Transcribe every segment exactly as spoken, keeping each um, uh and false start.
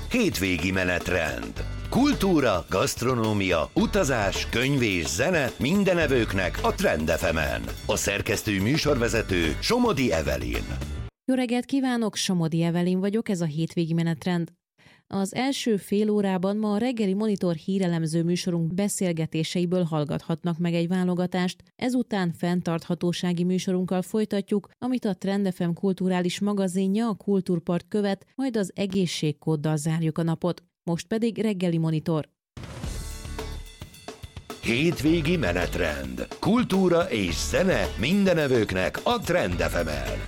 Hétvégi menetrend. Kultúra, gasztronómia, utazás, könyv és zene mindenevőknek a Trend ef emen. A szerkesztő műsorvezető Somodi Evelyn. Jó reggelt kívánok, Somodi Evelyn vagyok, ez a Hétvégi menetrend. Az első fél órában ma a reggeli Monitor hírelemző műsorunk beszélgetéseiből hallgathatnak meg egy válogatást, ezután fenntarthatósági műsorunkkal folytatjuk, amit a Trend ef em kulturális magazinja, a Kultúrpart követ, majd az egészségkóddal zárjuk a napot. Most pedig reggeli Monitor. Hétvégi menetrend. Kultúra és zene mindenevőknek a Trend ef emen.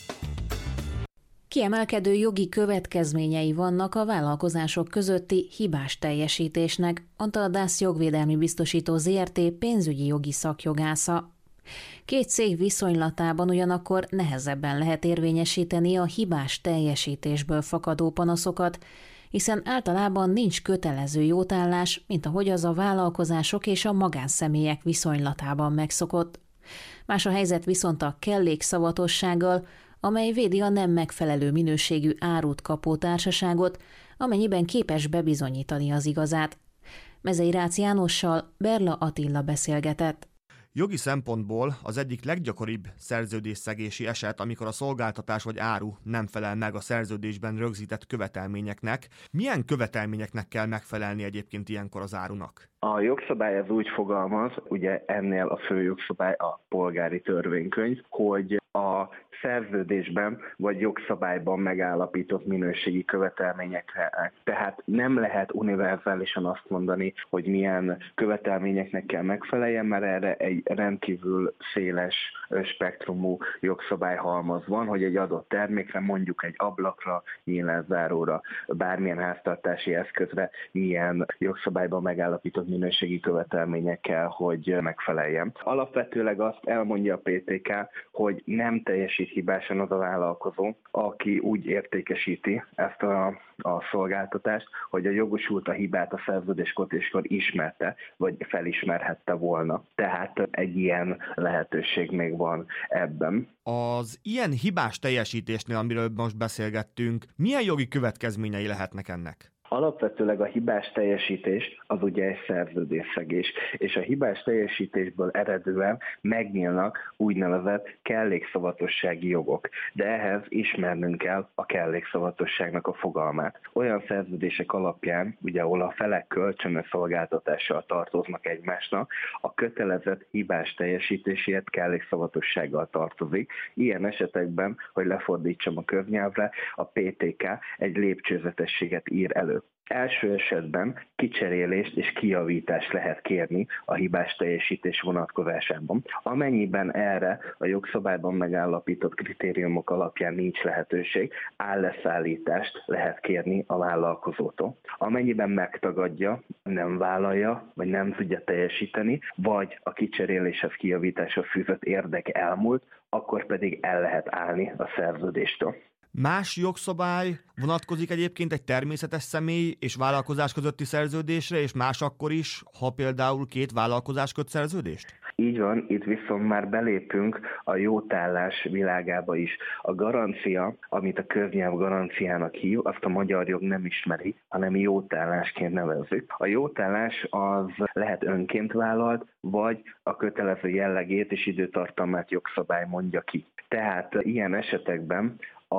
Kiemelkedő jogi következményei vannak a vállalkozások közötti hibás teljesítésnek, mondta a dász Jogvédelmi Biztosító zé er té pénzügyi jogi szakjogásza. Két cég viszonylatában ugyanakkor nehezebben lehet érvényesíteni a hibás teljesítésből fakadó panaszokat, hiszen általában nincs kötelező jótállás, mint ahogy az a vállalkozások és a magánszemélyek viszonylatában megszokott. Más a helyzet viszont a kellékszavatossággal, amely védi a nem megfelelő minőségű árut kapó társaságot, amennyiben képes bebizonyítani az igazát. Mezei Rácz Jánossal Berla Attila beszélgetett. Jogi szempontból az egyik leggyakoribb szerződésszegési eset, amikor a szolgáltatás vagy áru nem felel meg a szerződésben rögzített követelményeknek. Milyen követelményeknek kell megfelelni egyébként ilyenkor az árunak? A jogszabály az úgy fogalmaz, ugye ennél a fő jogszabály a polgári törvénykönyv, hogy a szerződésben vagy jogszabályban megállapított minőségi követelményekre. Tehát nem lehet univerzálisan azt mondani, hogy milyen követelményeknek kell megfeleljen, mert erre egy rendkívül széles spektrumú jogszabályhalmaz van, hogy egy adott termékre, mondjuk egy ablakra, nyílászáróra, bármilyen háztartási eszközre milyen jogszabályban megállapított minőségi követelményekkel, hogy megfeleljen. Alapvetőleg azt elmondja a pé té ká, hogy nem teljesít hibásan az a vállalkozó, aki úgy értékesíti ezt a, a szolgáltatást, hogy a jogosult a hibát a szerződéskötéskor ismerte, vagy felismerhette volna. Tehát egy ilyen lehetőség még van ebben. Az ilyen hibás teljesítésnél, amiről most beszélgettünk, milyen jogi következményei lehetnek ennek? Alapvetőleg a hibás teljesítés az ugye egy szerződésszegés, és a hibás teljesítésből eredően megnyílnak úgynevezett kellékszavatossági jogok, de ehhez ismernünk kell a kellékszavatosságnak a fogalmát. Olyan szerződések alapján, ugye ahol a felek kölcsönös szolgáltatással tartoznak egymásnak, a kötelezett hibás teljesítéséért kellékszavatossággal tartozik. Ilyen esetekben, hogy lefordítsam a köznyelvre, a pé té ká egy lépcsőzetességet ír elő. Első esetben kicserélést és kijavítást lehet kérni a hibás teljesítés vonatkozásában. Amennyiben erre a jogszabályban megállapított kritériumok alapján nincs lehetőség, álleszállítást lehet kérni a vállalkozótól. Amennyiben megtagadja, nem vállalja, vagy nem tudja teljesíteni, vagy a kicseréléshez kijavításhoz fűzött érdek elmúlt, akkor pedig el lehet állni a szerződéstől. Más jogszabály vonatkozik egyébként egy természetes személy és vállalkozás közötti szerződésre, és más akkor is, ha például két vállalkozás köt szerződést? Így van, itt viszont már belépünk a jótállás világába is. A garancia, amit a köznyelv garanciának hív, azt a magyar jog nem ismeri, hanem jótállásként nevezzük. A jótállás az lehet önként vállalt, vagy a kötelező jellegét és időtartalmát jogszabály mondja ki. Tehát ilyen esetekben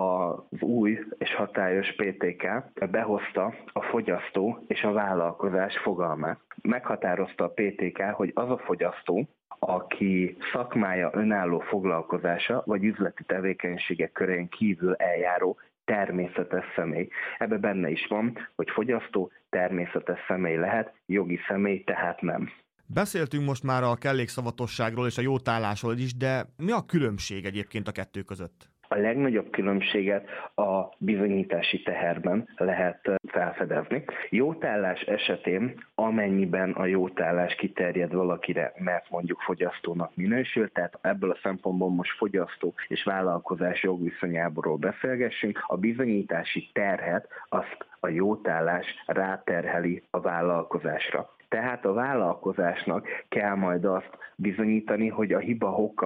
az új és hatályos pé té ká behozta a fogyasztó és a vállalkozás fogalmát. Meghatározta a pé té ká, hogy az a fogyasztó, aki szakmája önálló foglalkozása vagy üzleti tevékenységek körén kívül eljáró természetes személy. Ebbe benne is van, hogy fogyasztó természetes személy lehet, jogi személy tehát nem. Beszéltünk most már a kellékszavatosságról és a jótállásról is, de mi a különbség egyébként a kettő között? A legnagyobb különbséget a bizonyítási teherben lehet felfedezni. Jótállás esetén, amennyiben a jótállás kiterjed valakire, mert mondjuk fogyasztónak minősül, tehát ebből a szempontból most fogyasztó és vállalkozás jogviszonyából beszélgessünk, a bizonyítási terhet azt a jótállás ráterheli a vállalkozásra. Tehát a vállalkozásnak kell majd azt bizonyítani, hogy a hiba oka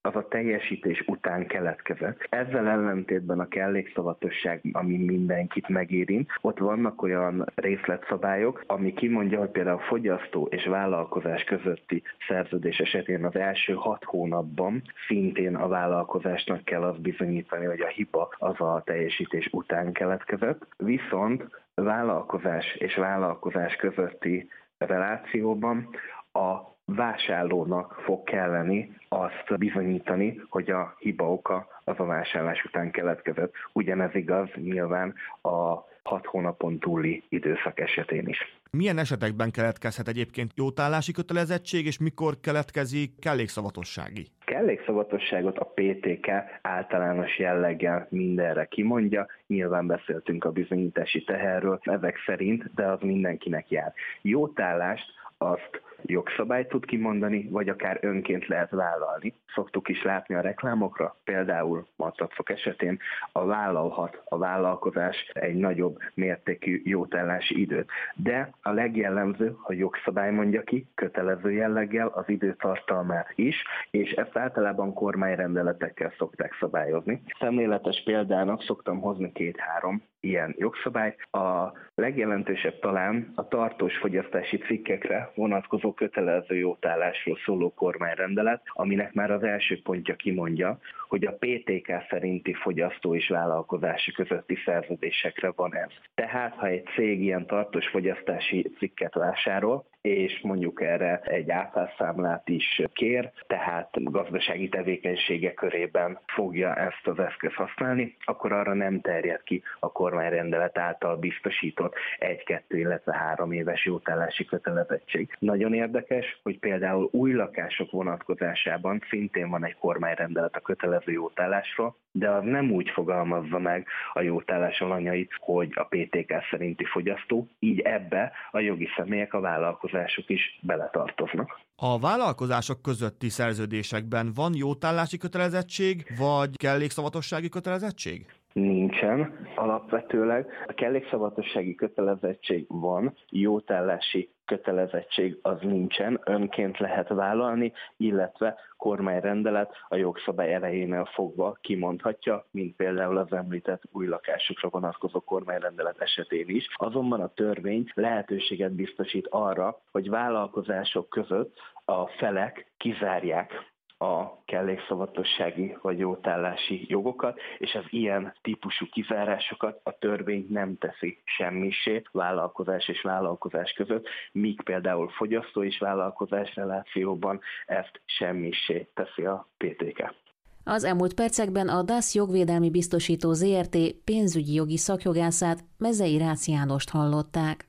az a teljesítés után keletkezett. Ezzel ellentétben a kellékszavatosság, ami mindenkit megérint, ott vannak olyan részletszabályok, ami kimondja, hogy például a fogyasztó és vállalkozás közötti szerződés esetén az első hat hónapban szintén a vállalkozásnak kell azt bizonyítani, hogy a hiba az a teljesítés után keletkezett. Viszont vállalkozás és vállalkozás közötti relációban a vásárlónak fog kelleni azt bizonyítani, hogy a hiba oka az a vásárlás után keletkezett. Ugyanez igaz nyilván a hat hónapon túli időszak esetén is. Milyen esetekben keletkezhet egyébként jótállási kötelezettség, és mikor keletkezik kellékszavatossági? Kellékszavatosságot a pé té ká általános jelleggel mindenre kimondja, nyilván beszéltünk a bizonyítási teherről ezek szerint, de az mindenkinek jár. Jótállást azt jogszabály tud kimondani, vagy akár önként lehet vállalni. Szoktuk is látni a reklámokra, például matracok esetén a vállalhat a vállalkozás egy nagyobb mértékű jótállási időt. De a legjellemző, ha jogszabály mondja ki, kötelező jelleggel az időtartalmát is, és ezt általában kormányrendeletekkel szokták szabályozni. Szemléletes példának szoktam hozni két-három ilyen jogszabály. A legjelentősebb talán a tartós fogyasztási cikkekre vonatkozó kötelező jótállásról szóló kormányrendelet, aminek már az első pontja kimondja, hogy a pé té ká szerinti fogyasztó és vállalkozási közötti szerződésekre van ez. Tehát, ha egy cég ilyen tartós fogyasztási cikket vásárol, és mondjuk erre egy áfászámlát is kér, tehát gazdasági tevékenysége körében fogja ezt az eszközt használni, akkor arra nem terjed ki a kormányrendelet által biztosított egy-kettő, illetve három éves jótállási kötelezettség. Nagyon érdekes, hogy például új lakások vonatkozásában szintén van egy kormányrendelet a kötelező jótállásról, de az nem úgy fogalmazza meg a jótállás alanyait, hogy a pé té ká szerinti fogyasztó, így ebbe a jogi személyek, a vállalkozások is beletartoznak. A vállalkozások közötti szerződésekben van jótállási kötelezettség, vagy kellékszavatossági kötelezettség? Nincsen alapvetőleg. A kellékszavatossági kötelezettség van, jótállási kötelezettség az nincsen, önként lehet vállalni, illetve kormányrendelet a jogszabály elejénél fogva kimondhatja, mint például az említett új lakásokra vonatkozó kormányrendelet esetén is. Azonban a törvény lehetőséget biztosít arra, hogy vállalkozások között a felek kizárják a kellékszavatossági vagy jótállási jogokat, és az ilyen típusú kizárásokat a törvény nem teszi semmissé vállalkozás és vállalkozás között, míg például fogyasztó és vállalkozás relációban ezt semmissé teszi a pé té ká. Az elmúlt percekben a dász Jogvédelmi Biztosító zé er té pénzügyi jogi szakjogászát, Mezei Rácz Jánost hallották.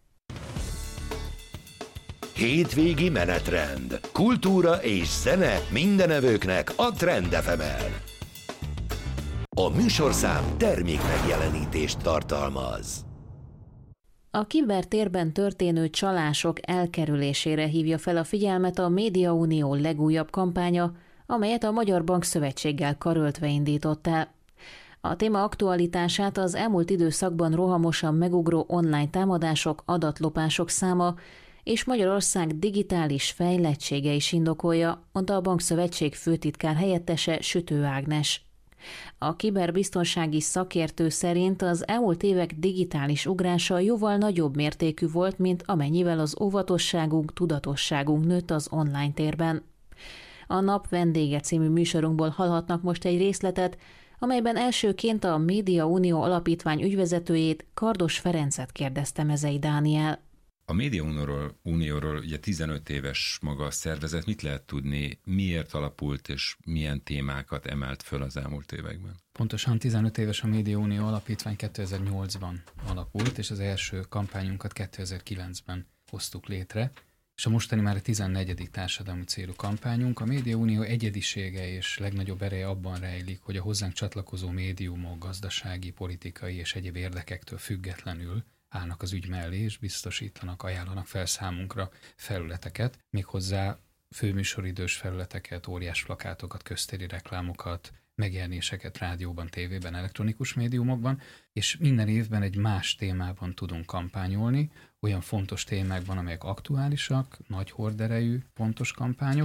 Hétvégi menetrend. Kultúra és zene mindenevőknek a Trend ef emen. A műsorszám termékmegjelenítést tartalmaz. A kibertérben történő csalások elkerülésére hívja fel a figyelmet a Média Unió legújabb kampánya, amelyet a Magyar Bankszövetséggel karöltve indított el. A téma aktualitását az elmúlt időszakban rohamosan megugró online támadások, adatlopások száma és Magyarország digitális fejlettsége is indokolja, mondta a Bankszövetség főtitkár helyettese Sütő Ágnes. A kiberbiztonsági szakértő szerint az elmúlt évek digitális ugrása jóval nagyobb mértékű volt, mint amennyivel az óvatosságunk, tudatosságunk nőtt az online térben. A Nap vendége című műsorunkból hallhatnak most egy részletet, amelyben elsőként a Média Unió alapítvány ügyvezetőjét, Kardos Ferencet kérdezte Mezei Dániel. A Média Unióról, Unióról ugye tizenöt éves maga a szervezet, mit lehet tudni, miért alapult és milyen témákat emelt föl az elmúlt években? Pontosan tizenöt éves a Média Unió alapítvány kétezer-nyolcban alapult, és az első kampányunkat kétezer-kilencben hoztuk létre, és a mostani már a tizennegyedik társadalmi célú kampányunk. A Média Unió egyedisége és legnagyobb ereje abban rejlik, hogy a hozzánk csatlakozó médiumok gazdasági, politikai és egyéb érdekektől függetlenül állnak az ügy mellé, és biztosítanak, ajánlanak fel számunkra felületeket, méghozzá főműsoridős felületeket, óriás plakátokat, köztéri reklámokat, megjelenéseket rádióban, tévében, elektronikus médiumokban, és minden évben egy más témában tudunk kampányolni, olyan fontos témákban, amelyek aktuálisak, nagy horderejű, fontos kampányok,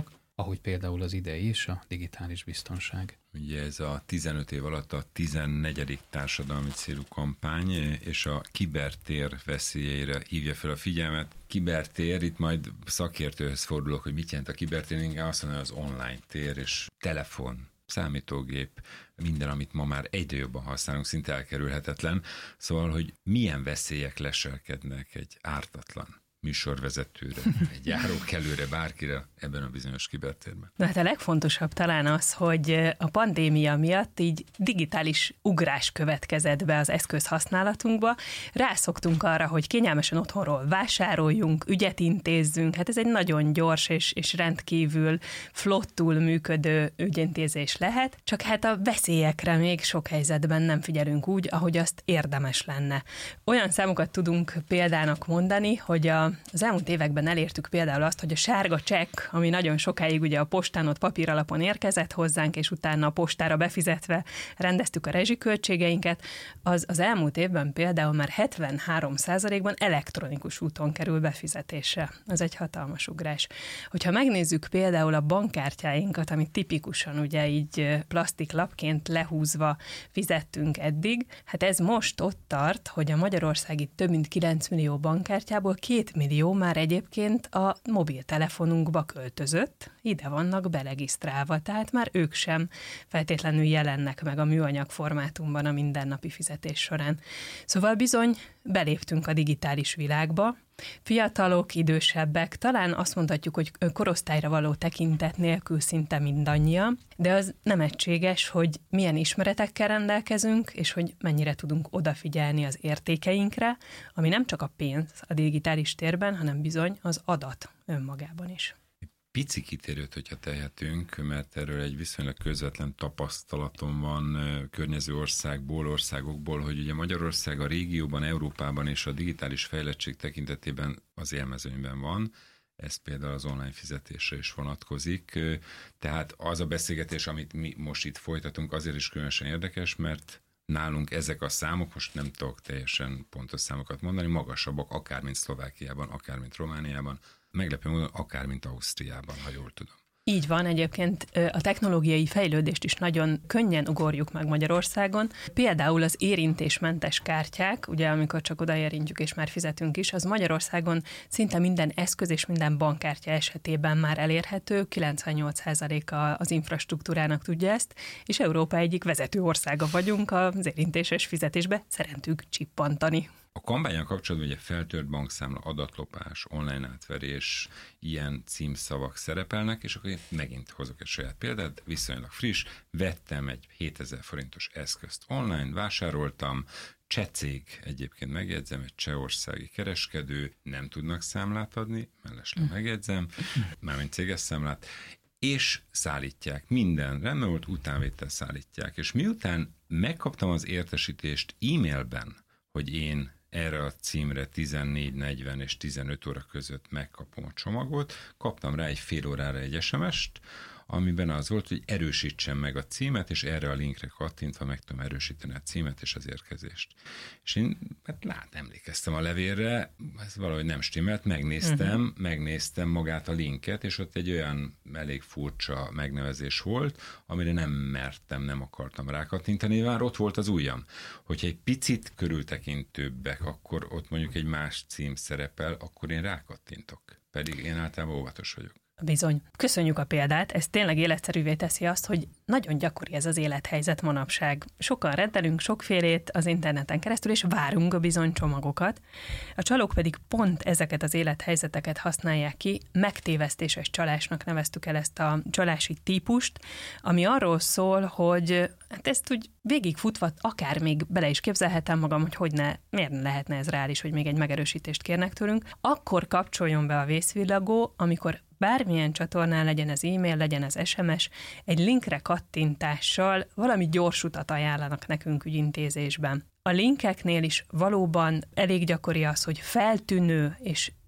ahogy például az idei is, a digitális biztonság. Ugye ez a tizenöt év alatt a tizennegyedik társadalmi célú kampány, és a kibertér veszélyeire hívja fel a figyelmet. Kibertér, itt majd szakértőhöz fordulok, hogy mit jelent a kibertér, inkább azt mondja, az online tér és telefon, számítógép, minden, amit ma már egyre jobban használunk, szinte elkerülhetetlen. Szóval, hogy milyen veszélyek leselkednek egy ártatlan műsorvezetőre, egy járókelőre, bárkire ebben a bizonyos kibertérben. Na hát a legfontosabb talán az, hogy a pandémia miatt így digitális ugrás következett be az eszköz használatunkba. Rászoktunk arra, hogy kényelmesen otthonról vásároljunk, ügyet intézzünk. Hát ez egy nagyon gyors és, és rendkívül flottul működő ügyintézés lehet, csak hát a veszélyekre még sok helyzetben nem figyelünk úgy, ahogy azt érdemes lenne. Olyan számokat tudunk példának mondani, hogy a Az elmúlt években elértük például azt, hogy a sárga csekk, ami nagyon sokáig ugye a postán ott papíralapon érkezett hozzánk, és utána a postára befizetve rendeztük a rezsiköltségeinket, az az elmúlt évben például már hetvenhárom százalékban elektronikus úton kerül befizetésre. Ez egy hatalmas ugrás. Hogyha megnézzük például a bankkártyáinkat, amit tipikusan ugye így plastiklapként lehúzva fizettünk eddig, hát ez most ott tart, hogy a magyarországi több mint kilenc millió bankkártyából két millió már egyébként a mobiltelefonunkba költözött, ide vannak beregisztrálva, tehát már ők sem feltétlenül jelennek meg a műanyag formátumban a mindennapi fizetés során. Szóval bizony beléptünk a digitális világba, fiatalok, idősebbek, talán azt mondhatjuk, hogy korosztályra való tekintet nélkül szinte mindannyian, de az nem egységes, hogy milyen ismeretekkel rendelkezünk, és hogy mennyire tudunk odafigyelni az értékeinkre, ami nem csak a pénz a digitális térben, hanem bizony az adat önmagában is. Pici kitérőt, hogyha tehetünk, mert erről egy viszonylag közvetlen tapasztalatom van környező országból, országokból, hogy ugye Magyarország a régióban, Európában és a digitális fejlettség tekintetében az élmezőnyben van. Ez például az online fizetésre is vonatkozik. Tehát az a beszélgetés, amit mi most itt folytatunk, azért is különösen érdekes, mert nálunk ezek a számok, most nem tudok teljesen pontos számokat mondani, magasabbak, akár mint Szlovákiában, akár mint Romániában, meglepő módon akár mint Ausztriában, ha jól tudom. Így van, egyébként a technológiai fejlődést is nagyon könnyen ugorjuk meg Magyarországon. Például az érintésmentes kártyák, ugye amikor csak odaérintjük és már fizetünk is, az Magyarországon szinte minden eszköz és minden bankkártya esetében már elérhető, kilencvennyolc százaléka az infrastruktúrának tudja ezt, és Európa egyik vezető országa vagyunk az érintéses fizetésbe, szerintük csippantani. A kampányon kapcsolatban ugye feltört bankszámla, adatlopás, online átverés, ilyen címszavak szerepelnek, és akkor én megint hozok egy saját példát, viszonylag friss, vettem egy hétezer forintos eszközt online, vásároltam, cseh cég, egyébként megjegyzem, egy csehországi kereskedő, nem tudnak számlát adni, mellesleg megjegyzem, mármint céges számlát, és szállítják. Minden rendben volt, utánvétel szállítják. És miután megkaptam az értesítést e-mailben, hogy én erre a címre tizennégy negyven és tizenöt óra között megkapom a csomagot, kaptam rá egy fél órára egy es em est, amiben az volt, hogy erősítsem meg a címet, és erre a linkre kattintva meg tudom erősíteni a címet és az érkezést. És én hát lát, emlékeztem a levélre, ez valahogy nem stimmelt, megnéztem, uh-huh. megnéztem magát a linket, és ott egy olyan elég furcsa megnevezés volt, amire nem mertem, nem akartam rákattintani, már ott volt az ujjam. Hogyha egy picit körültekintőbbek, akkor ott mondjuk egy más cím szerepel, akkor én rákattintok. Pedig én általában óvatos vagyok. Bizony. Köszönjük a példát, ez tényleg életszerűvé teszi azt, hogy nagyon gyakori ez az élethelyzet manapság. Sokan rendelünk sokfélét az interneten keresztül, és várunk a bizony csomagokat. A csalók pedig pont ezeket az élethelyzeteket használják ki, megtévesztéses csalásnak neveztük el ezt a csalási típust, ami arról szól, hogy hát ezt úgy végigfutva akár még bele is képzelhetem magam, hogy hogy ne, miért ne lehetne ez reális, hogy még egy megerősítést kérnek tőlünk. Akkor kapcsoljon be a vészvillagó, amikor bármilyen csatornán, legyen ez e-mail, legyen ez es em es, egy linkre kattintással valami gyors utat ajánlanak nekünk ügyintézésben. A linkeknél is valóban elég gyakori az, hogy feltűnő és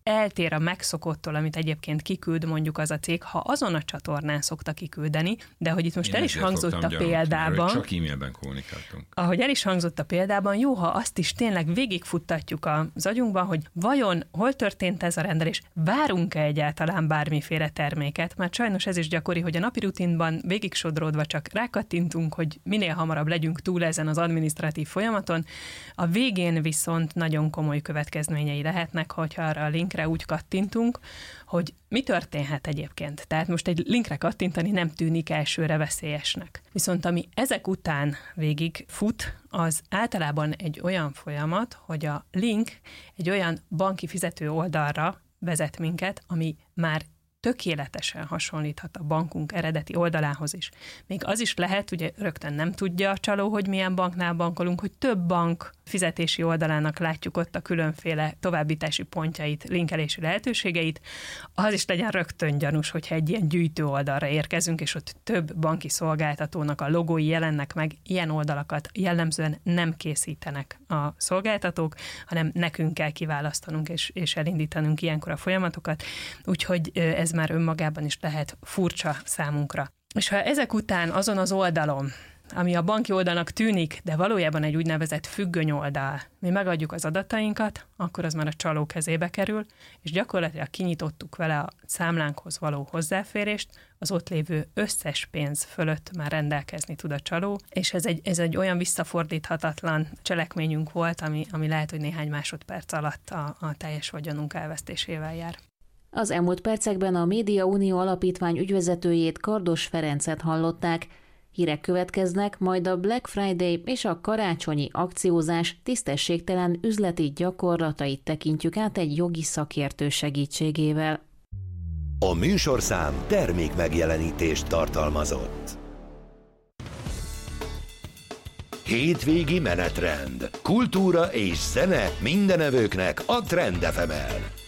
eltér a megszokottól, amit egyébként kiküld mondjuk az a cég, ha azon a csatornán szokta kiküldeni, de hogy itt most Én el is hangzott a gyanús, példában, csak e-mailben kommunikáltunk. Ahogy el is hangzott a példában, jó, ha azt is tényleg végigfuttatjuk az agyunkban, hogy vajon hol történt ez a rendelés, várunk-e egyáltalán bármiféle terméket, mert sajnos ez is gyakori, hogy a napi rutinban végigsodródva csak rákattintunk, hogy minél hamarabb legyünk túl ezen az adminisztratív folyamaton, a végén viszont nagyon komoly következményei lehetnek, hogyha arra a linkre úgy kattintunk, hogy mi történhet egyébként. Tehát most egy linkre kattintani nem tűnik elsőre veszélyesnek. Viszont ami ezek után végig fut, az általában egy olyan folyamat, hogy a link egy olyan banki fizető oldalra vezet minket, ami már tökéletesen hasonlíthat a bankunk eredeti oldalához is. Még az is lehet, ugye rögtön nem tudja a csaló, hogy milyen banknál bankolunk, hogy több bank fizetési oldalának látjuk ott a különféle továbbítási pontjait, linkelési lehetőségeit, az is legyen rögtön gyanús, hogyha egy ilyen gyűjtő oldalra érkezünk, és ott több banki szolgáltatónak a logói jelennek meg, ilyen oldalakat jellemzően nem készítenek a szolgáltatók, hanem nekünk kell kiválasztanunk és, és elindítanunk ilyenkor a folyamatokat, úgyhogy ez már önmagában is lehet furcsa számunkra. És ha ezek után azon az oldalon, ami a banki oldalnak tűnik, de valójában egy úgynevezett függöny oldal, mi megadjuk az adatainkat, akkor az már a csaló kezébe kerül, és gyakorlatilag kinyitottuk vele a számlánkhoz való hozzáférést, az ott lévő összes pénz fölött már rendelkezni tud a csaló, és ez egy, ez egy olyan visszafordíthatatlan cselekményünk volt, ami, ami lehet, hogy néhány másodperc alatt a, a teljes vagyonunk elvesztésével jár. Az elmúlt percekben a Média Unió Alapítvány ügyvezetőjét, Kardos Ferencet hallották. Hírek következnek, majd a Black Friday és a karácsonyi akciózás tisztességtelen üzleti gyakorlatait tekintjük át egy jogi szakértő segítségével. A műsorszám termék megjelenítést tartalmazott. Hétvégi menetrend. Kultúra és zene mindenevőknek a Trend ef emen.